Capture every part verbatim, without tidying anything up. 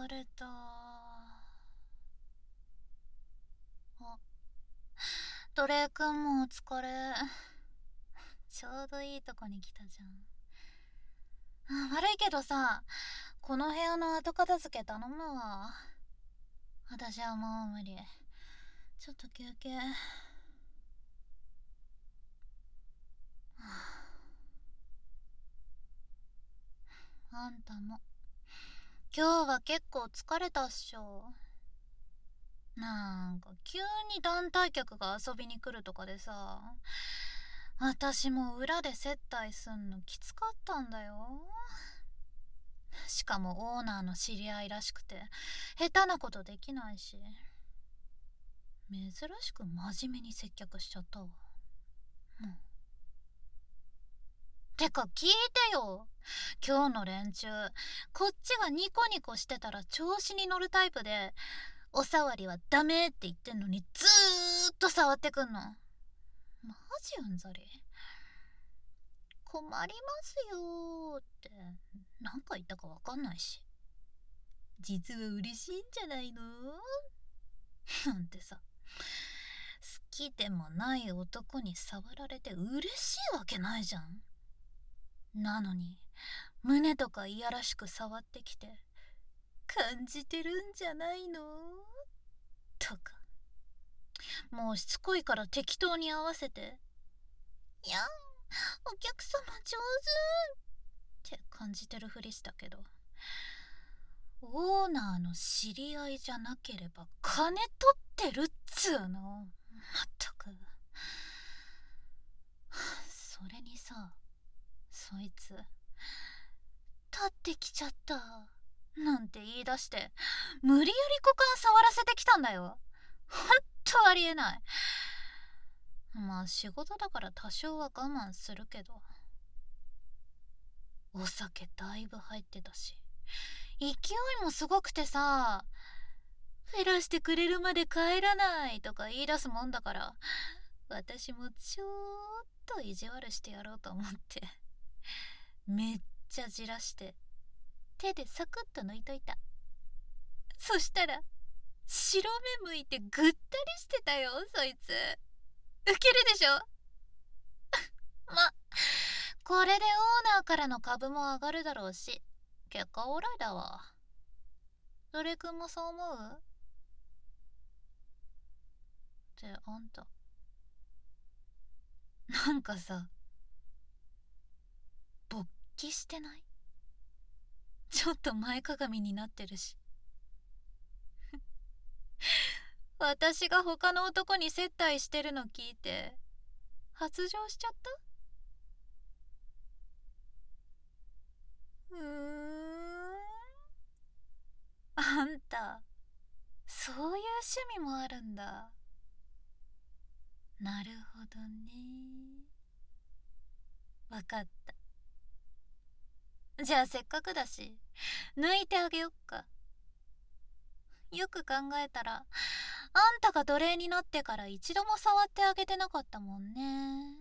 疲れた。あ、ドレイくんもお疲れ。ちょうどいいとこに来たじゃん。あ、悪いけどさ、この部屋の後片付け頼むわ。私はもう無理。ちょっと休憩。はあ、あんたも今日は結構疲れたっしょ。なんか急に団体客が遊びに来るとかでさ、私も裏で接待すんのきつかったんだよ。しかもオーナーの知り合いらしくて下手なことできないし、珍しく真面目に接客しちゃったわ。うん、てか聞いてよ、今日の連中こっちがニコニコしてたら調子に乗るタイプで、おさわりはダメって言ってんのにずーっと触ってくんの。マジうんざり。困りますよーって何か言ったかわかんないし、実は嬉しいんじゃないのなんてさ、好きでもない男に触られて嬉しいわけないじゃん。なのに胸とかいやらしく触ってきて、感じてるんじゃないのとか、もうしつこいから適当に合わせて、いやん、お客様上手って感じてるふりしたけど、オーナーの知り合いじゃなければ金取ってるっつうの。まったく。それにさ、そいつ立ってきちゃったなんて言い出して、無理やり股間触らせてきたんだよ。ほんとありえない。まあ仕事だから多少は我慢するけど、お酒だいぶ入ってたし勢いもすごくてさ、フェラしてくれるまで帰らないとか言い出すもんだから、私もちょっと意地悪してやろうと思ってめっちゃじらして手でサクッと抜いといた。そしたら白目向いてぐったりしてたよ、そいつ。ウケるでしょ。ま、これでオーナーからの株も上がるだろうし、結果オーライだわ。ドレ君もそう思う？ってあんたなんかさ、勃起してない？ちょっと前かがみになってるし。私が他の男に接待してるの聞いて発情しちゃった？うーん、あんたそういう趣味もあるんだ。なるほどね、わかった。じゃあせっかくだし抜いてあげよっか。よく考えたらあんたが奴隷になってから一度も触ってあげてなかったもんね。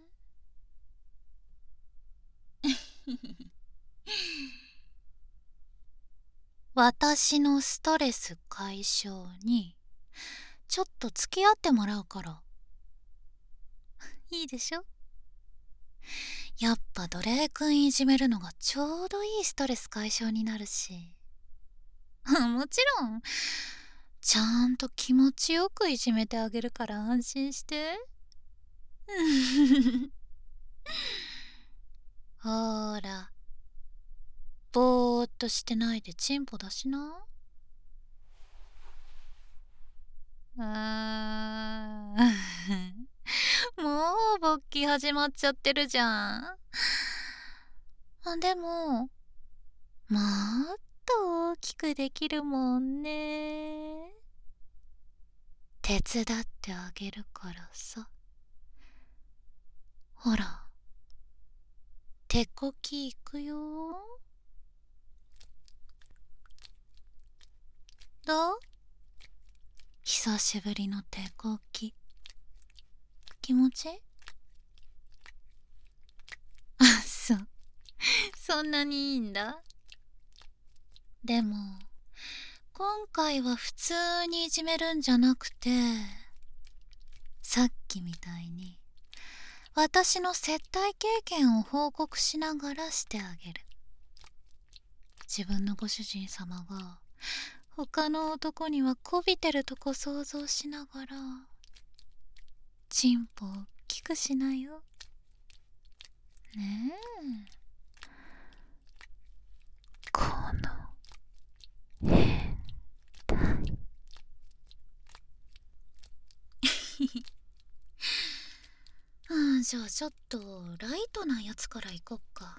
私のストレス解消にちょっと付き合ってもらうからいいでしょ。やっぱ奴隷くんいじめるのがちょうどいいストレス解消になるし、もちろんちゃんと気持ちよくいじめてあげるから安心してほーら、ぼーっとしてないでチンポ出しな。あーもう勃起始まっちゃってるじゃん。あ、でももっと大きくできるもんね。手伝ってあげるからさ。ほら、手こきいくよ。どう？久しぶりの手こき気持ちいい？あ、そう、そんなにいいんだ。でも今回は普通にいじめるんじゃなくて、さっきみたいに私の接待経験を報告しながらしてあげる。自分のご主人様が他の男にはこびてるとこ想像しながら、チンポを大きくしなよ。ねえ。この変態。うん、じゃあちょっとライトなやつからいこっか。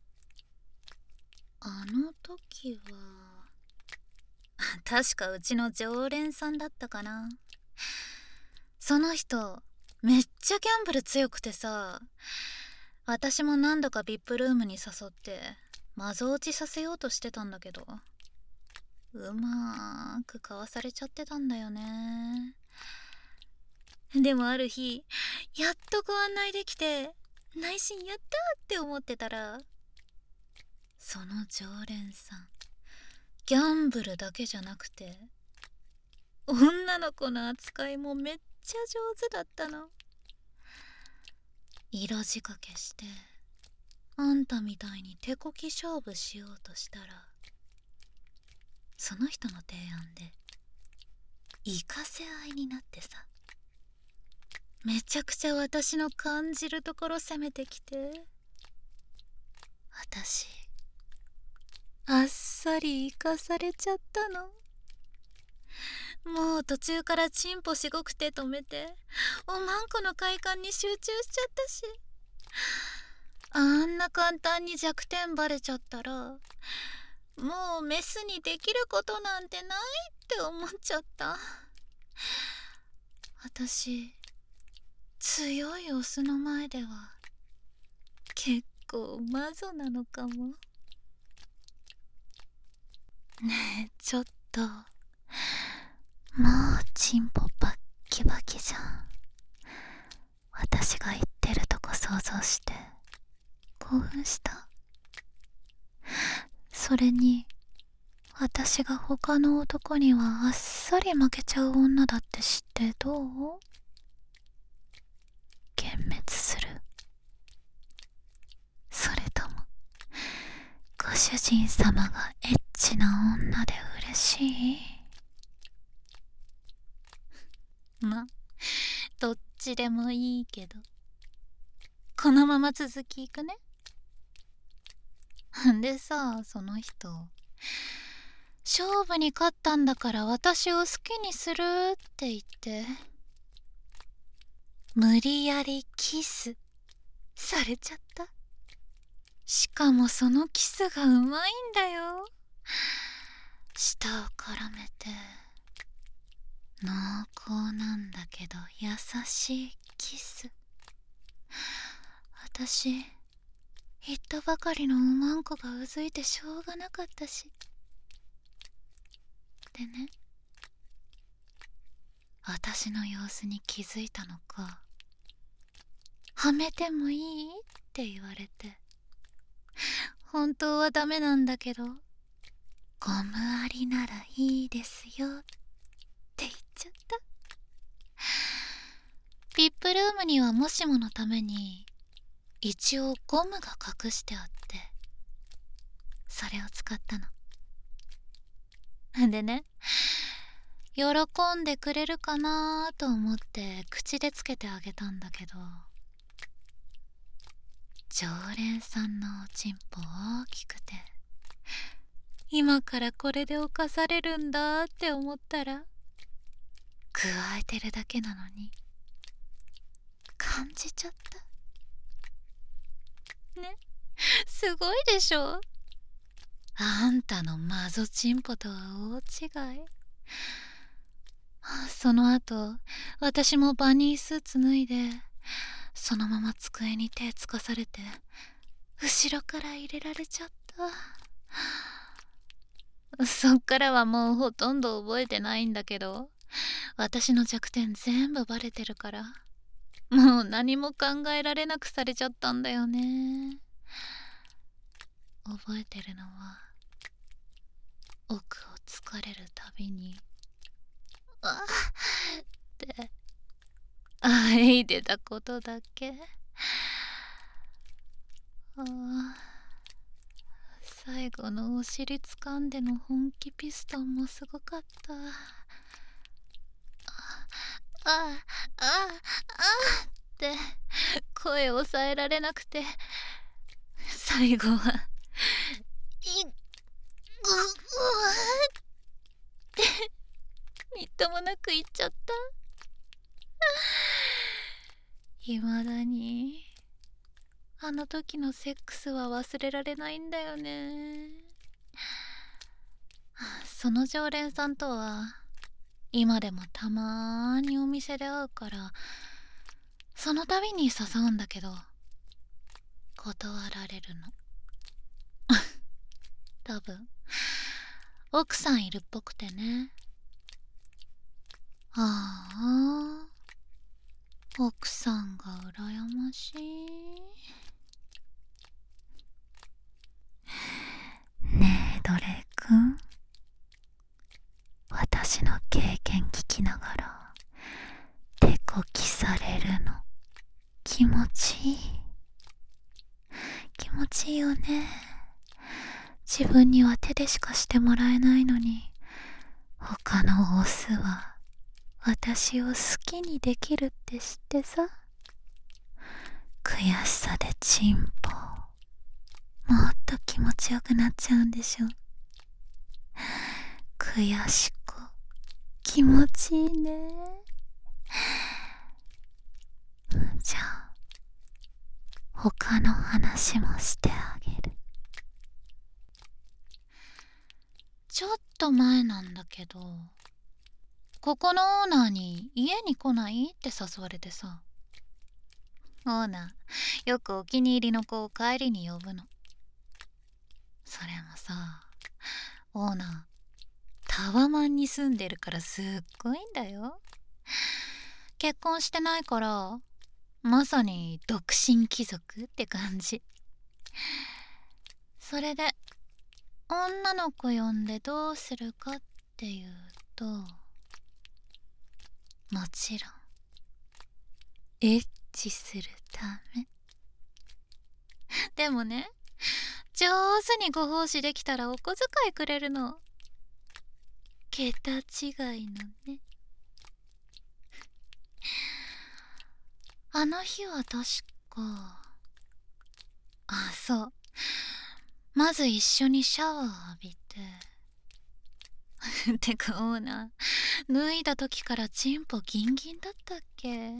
あの時は確かうちの常連さんだったかな。その人めっちゃギャンブル強くてさ、私も何度か ブイアイピー ルームに誘ってマゾ落ちさせようとしてたんだけど、うまーくかわされちゃってたんだよね。でもある日やっとご案内できて内心やったーって思ってたら、その常連さんギャンブルだけじゃなくて女の子の扱いもめっちゃ上手だったの。色仕掛けしてあんたみたいに手こき勝負しようとしたら、その人の提案でイカせ合いになってさ、めちゃくちゃ私の感じるところ攻めてきて、私あっさりイカされちゃったの。もう途中からチンポしごくて止めておまんこの快感に集中しちゃったし、あんな簡単に弱点バレちゃったらもうメスにできることなんてないって思っちゃった。私強いオスの前では結構マゾなのかも。ねえちょっと、もうチンポバッキバキじゃん。私が言ってるとこ想像して興奮した。それに私が他の男にはあっさり負けちゃう女だって知ってどう？幻滅する？それともご主人様がエッチな女で嬉しい？ま、どっちでもいいけど、このまま続きいくね。んでさ、その人勝負に勝ったんだから私を好きにするって言って無理やりキスされちゃった。しかもそのキスがうまいんだよ。舌を絡めて濃厚なんだけど優しいキス。私言ったばかりのおまんこがうずいてしょうがなかったし。でね、私の様子に気づいたのか、はめてもいいって言われて、本当はダメなんだけどゴムありならいいですよって言っちゃった。 ブイアイピー ルームにはもしものために一応ゴムが隠してあって、それを使ったの。でね、喜んでくれるかなと思って口でつけてあげたんだけど、常連さんのおちんぽ大きくて、今からこれで犯されるんだって思ったら、加えてるだけなのに感じちゃった。ね、すごいでしょ。あんたのマゾチンポとは大違い。その後私もバニースーツ脱いでそのまま机に手つかされて後ろから入れられちゃった。そっからはもうほとんど覚えてないんだけど、私の弱点全部バレてるからもう何も考えられなくされちゃったんだよね。覚えてるのは奥をかれるたびに「あっ!」ってあいでたことだけ。ああ、最後のお尻掴んでの本気ピストンもすごかった。あああああって声を抑えられなくて、最後はいっぐうってみっともなく言っちゃった。いまだにあの時のセックスは忘れられないんだよね。その常連さんとは今でもたまーにお店で会うから、その度に誘うんだけど断られるの。多分奥さんいるっぽくてね。ああ、奥さんが羨ましい。ねえドレイ君、私の経験聞きながら手こきされるの気持ちいい？気持ちいいよね。自分には手でしかしてもらえないのに、他のオスは私を好きにできるって知ってさ、悔しさでチンポもっと気持ちよくなっちゃうんでしょ。悔しく気持ちいいね。じゃあ他の話もしてあげる。ちょっと前なんだけど、ここのオーナーに家に来ないって誘われてさ。オーナーよくお気に入りの子を帰りに呼ぶの。それもさ、オーナータワマンに住んでるからすっごいんだよ。結婚してないからまさに独身貴族って感じ。それで女の子呼んでどうするかっていうと、もちろんエッチするため。でもね、上手にご奉仕できたらお小遣いくれるの。桁違いのね。あの日は確か、あ、そう、まず一緒にシャワー浴びててかオーナー脱いだ時からチンポギンギンだったっけ。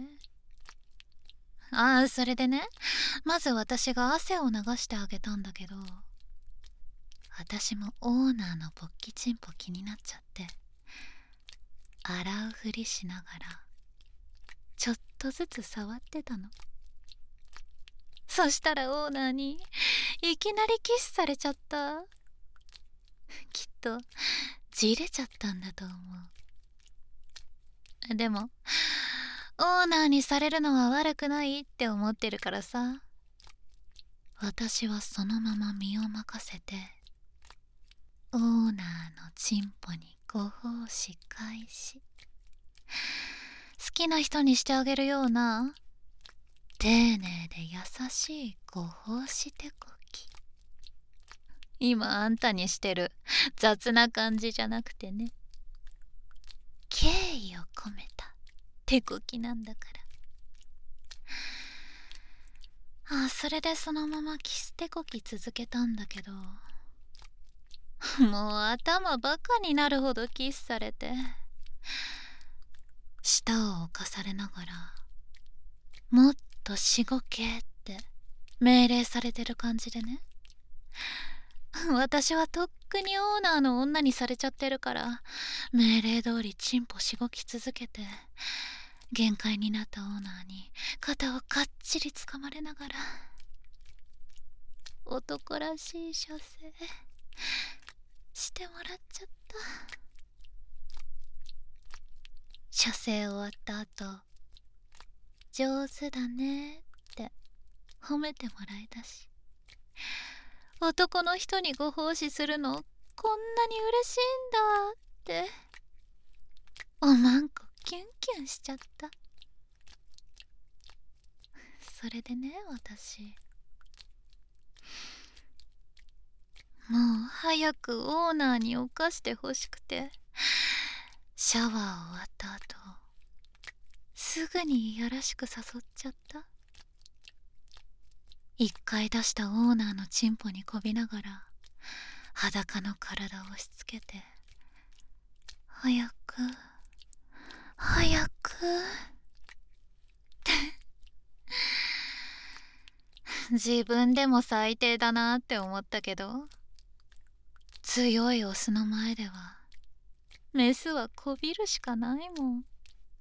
ああ、それでね、まず私が汗を流してあげたんだけど、私もオーナーの勃起チンポ気になっちゃって、洗うふりしながらちょっとずつ触ってたの。そしたらオーナーにいきなりキスされちゃった。きっとじれちゃったんだと思う。でもオーナーにされるのは悪くないって思ってるからさ、私はそのまま身を任せてオーナーのチンポにご奉仕開始。好きな人にしてあげるような丁寧で優しいご奉仕手こき。今あんたにしてる雑な感じじゃなくてね、敬意を込めた手こきなんだから。あ、それでそのままキス手こき続けたんだけど、もう頭バカになるほどキスされて、舌を侵されながらもっとしごけって命令されてる感じでね。私はとっくにオーナーの女にされちゃってるから、命令通りチンポしごき続けて、限界になったオーナーに肩をがっちりつかまれながら、男らしい射精してもらっちゃった。射精終わった後、上手だねって褒めてもらえたし、男の人にご奉仕するのこんなに嬉しいんだっておまんこキュンキュンしちゃった。それでね、私もう早くオーナーに犯してほしくて、シャワー終わった後すぐにいやらしく誘っちゃった。一回出したオーナーのチンポにこびながら裸の体を押し付けて、早く早くって自分でも最低だなって思ったけど、強いオスの前ではメスはこびるしかないもん。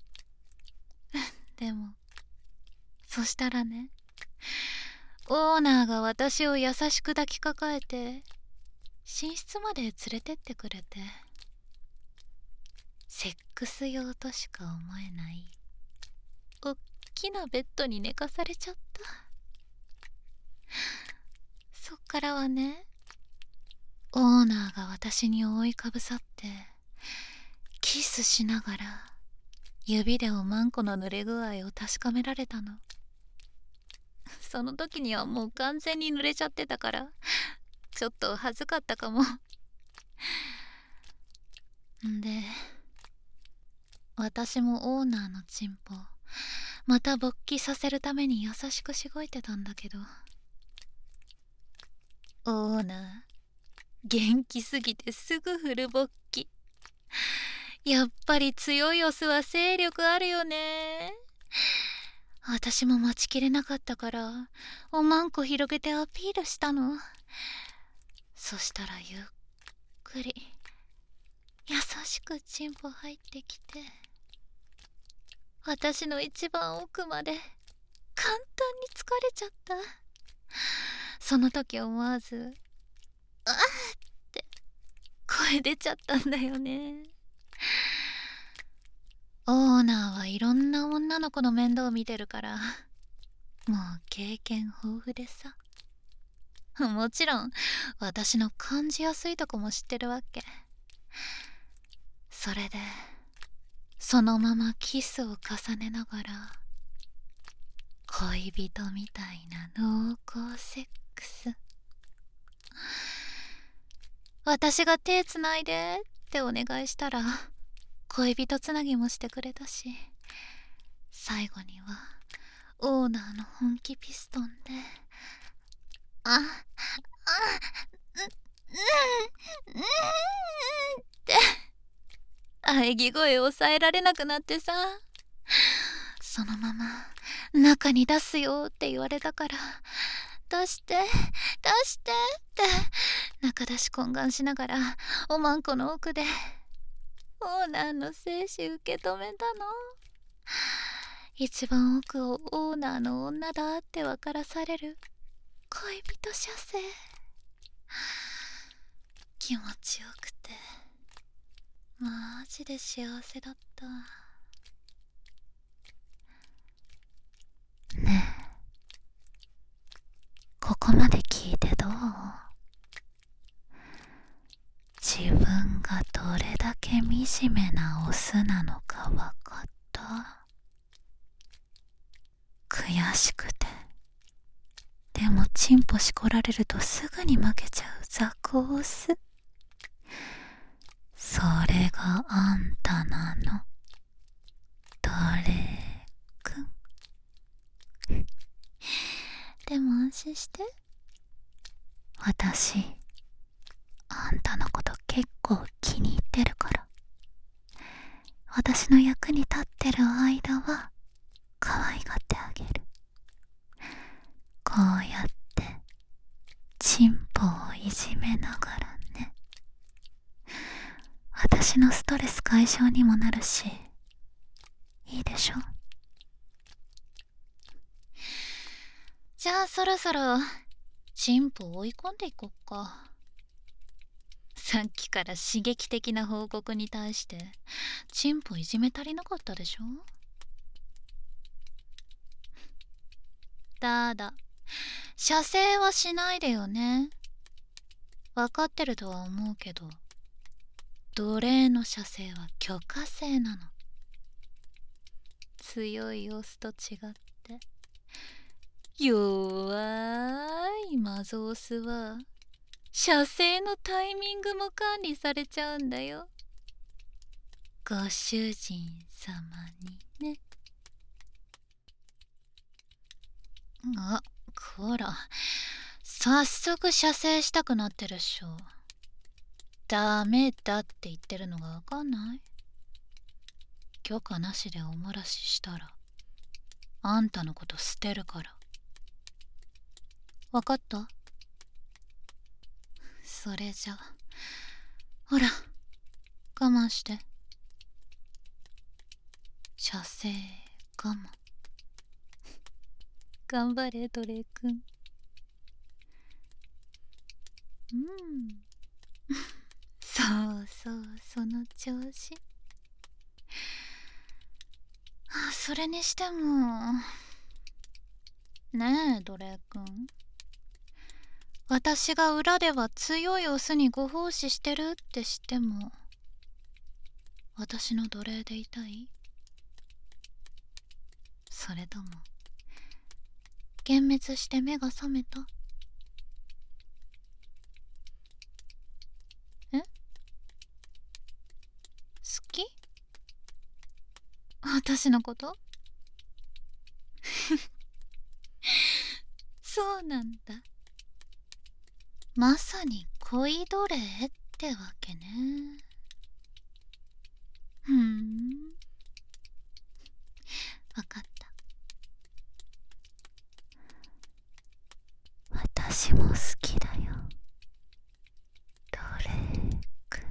でもそしたらね、オーナーが私を優しく抱きかかえて寝室まで連れてってくれて、セックス用としか思えないおっきなベッドに寝かされちゃった。そっからはね、オーナーが私に覆いかぶさってキスしながら指でおまんこの濡れ具合を確かめられたの。その時にはもう完全に濡れちゃってたからちょっと恥ずかったかも。んで私もオーナーのチンポまた勃起させるために優しくしごいてたんだけど、オーナー元気すぎてすぐフル勃起。やっぱり強いオスは勢力あるよね。私も待ちきれなかったからおまんこ広げてアピールしたの。そしたらゆっくり優しくチンポ入ってきて、私の一番奥まで簡単に疲れちゃった。その時思わず「あー」って声出ちゃったんだよね。オーナーはいろんな女の子の面倒を見てるからもう経験豊富でさ、もちろん私の感じやすいとこも知ってるわけ。それでそのままキスを重ねながら恋人みたいな濃厚セックス。私が手つないでってお願いしたら恋人つなぎもしてくれたし、最後にはオーナーの本気ピストンで「ああうんうんうん」って喘ぎ声を抑えられなくなってさ、そのまま中に出すよって言われたから出して出してって中出し懇願しながらおまんこの奥でオーナーの精子受け止めたの。一番奥をオーナーの女だって分からされる恋人射精。気持ちよくてマジで幸せだった。ねえ、ここまで聞いてどう？自分がどれだけ惨めなオスなのか分かった？悔しくてでもチンポしこられるとすぐに負けちゃう雑魚オス。それがあんたなの、ドレーくん。でも安心して、私あんたのこと結構気に入ってるから、私の役に立ってる間は可愛がってあげる。こうやってチンポをいじめながらね。私のストレス解消にもなるし、いいでしょ？じゃあそろそろチンポを追い込んでいこっか。さっきから刺激的な報告に対してチンポいじめ足りなかったでしょ？ただ射精はしないでよね。 分かってるとは思うけど、奴隷の射精は許可制なの。強いオスと違って弱いマゾオスは射精のタイミングも管理されちゃうんだよ。ご主人様にね。あ、こら、早速射精したくなってるっしょ。ダメだって言ってるのがわかんない？許可なしでお漏らししたらあんたのこと捨てるから。わかった？それじゃほら我慢して。射精我慢。頑張れ奴隷くん。うんそうそうその調子。それにしてもねえ奴隷くん、私が裏では強いオスにご奉仕してるって知っても私の奴隷でいたい？それとも幻滅して目が覚めた？え？好き？私のこと？そうなんだ。まさに恋奴隷ってわけね。ふん、わかった。私も好きだよ奴隷くん。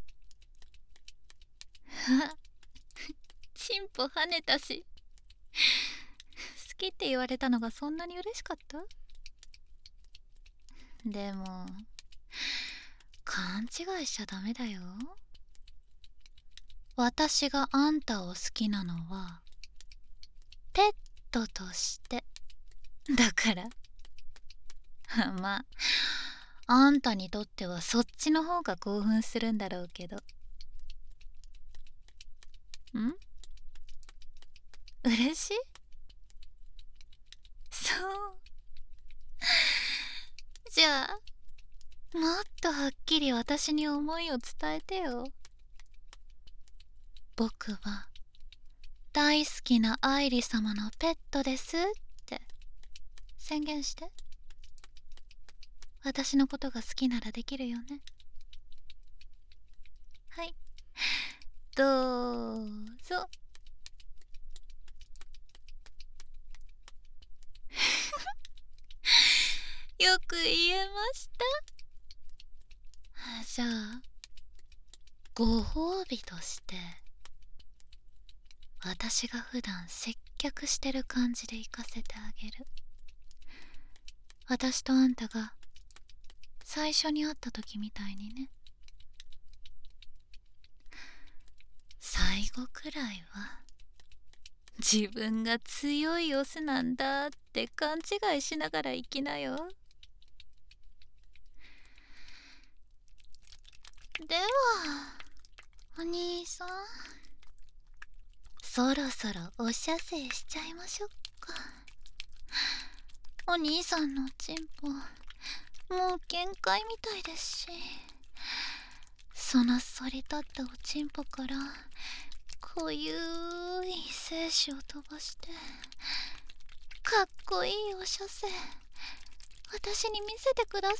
あ、チンポ跳ねたし。好きって言われたのがそんなに嬉しかった？でも勘違いしちゃダメだよ。私があんたを好きなのはペットとしてだから。まああんたにとってはそっちの方が興奮するんだろうけど。ん？嬉しい？そうじゃあもっとはっきり私に思いを伝えてよ。僕は大好きな愛理様のペットですって宣言して。私のことが好きならできるよね。はい、どうぞ。よく言えました。じゃあご褒美として私が普段接客してる感じで行かせてあげる。私とあんたが最初に会った時みたいにね。最後くらいは自分が強いオスなんだって勘違いしながら生きなよ。ではお兄さん、そろそろお射精しちゃいましょうか。お兄さんのチンポもう限界みたいですし、その反り立ったおちんぽから濃ゆい精子を飛ばしてかっこいいお射精私に見せてください。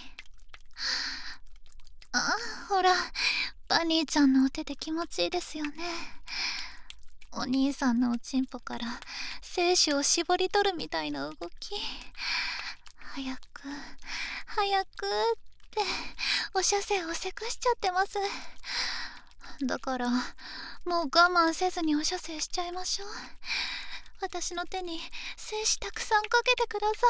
あ、ほらバニーちゃんのお手で気持ちいいですよね。お兄さんのおちんぽから精子を絞り取るみたいな動き。早く早くってお射精をせかしちゃってます。だからもう我慢せずにお射精しちゃいましょう。私の手に精子たくさんかけてください。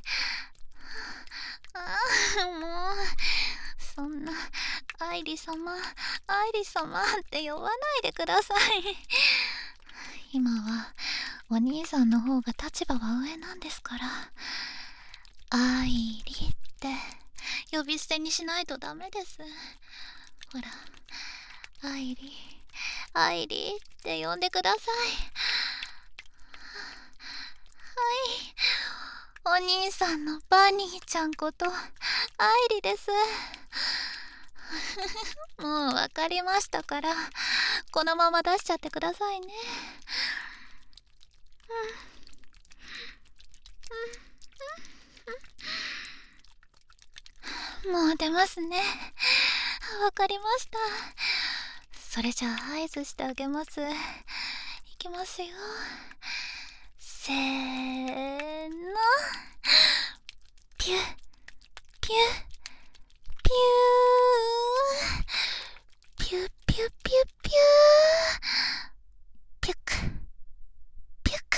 ああ、もうそんな愛理様愛理様って呼ばないでください。今はお兄さんの方が立場は上なんですから。愛理って呼び捨てにしないとダメです。ほら、アイリアイリって呼んでください。はい、お兄さんのバニーちゃんことアイリです。もうわかりましたから、このまま出しちゃってくださいね。もう出ますね。わかりました。それじゃあ合図してあげます。いきますよ。せーの。ピュピュピュー、ピュピュピュピュー、ピュクピュク。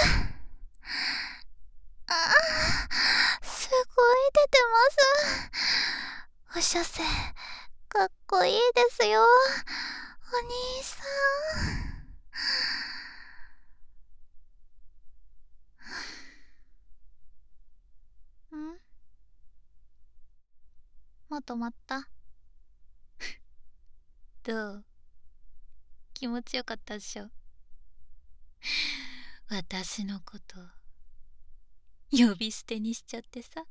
あー、すごい出てます。おしゃせかっこいいですよ、お兄さん。ん？もう止まった？どう？気持ちよかったでしょ？私のこと呼び捨てにしちゃってさ。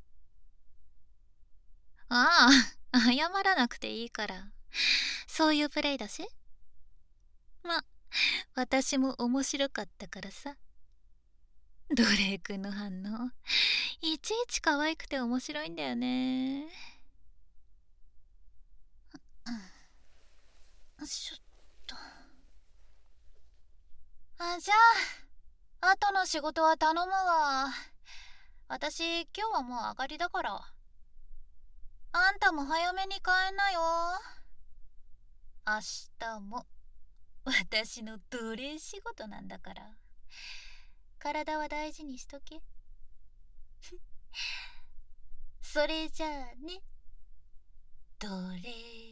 ああ、謝らなくていいから。そういうプレイだし。ま、私も面白かったからさ。ドレイ君の反応いちいち可愛くて面白いんだよね。うん、ちょっと。あ、じゃあ後の仕事は頼むわ。私今日はもう上がりだから。あんたも早めに帰んなよ。明日も私の奴隷仕事なんだから。体は大事にしとけ。それじゃあね、奴隷。